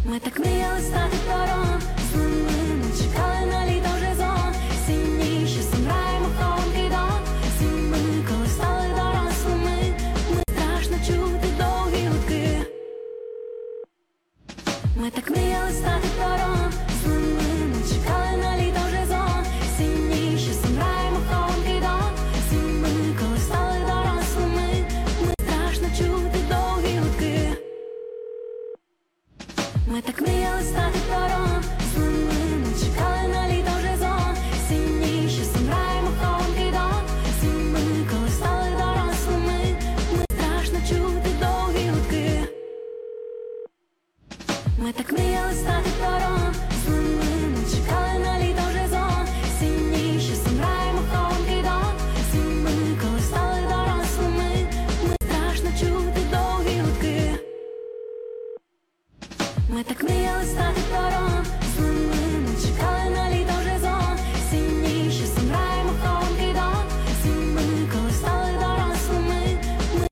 Ми так мріяли стати дорослими, ми чекали на літо вже зон. Сильніше граємо хованки до зими, коли стали дорослими. Ми страшно чути довгі гудки. Ми так мріяли стати дорослими, ми чекали на літо вже зон. Сильніше граємо хованки до зими, коли стали дорослими. Ми страшно чути довгі гудки. Ми так мріяли стати дорослими, ми чекали на літо вже зон. Сильніше граємо хованки до зими, коли стали дорослими. Ми страшно чути довгі гудки. Ми так мріяли стати дорослими, ми чекали на літо вже зон. Сильніше граємо хованки до зими, коли стали дорослими. Ми страшно чути довгі гудки. Ми так мріяли стати дорослими.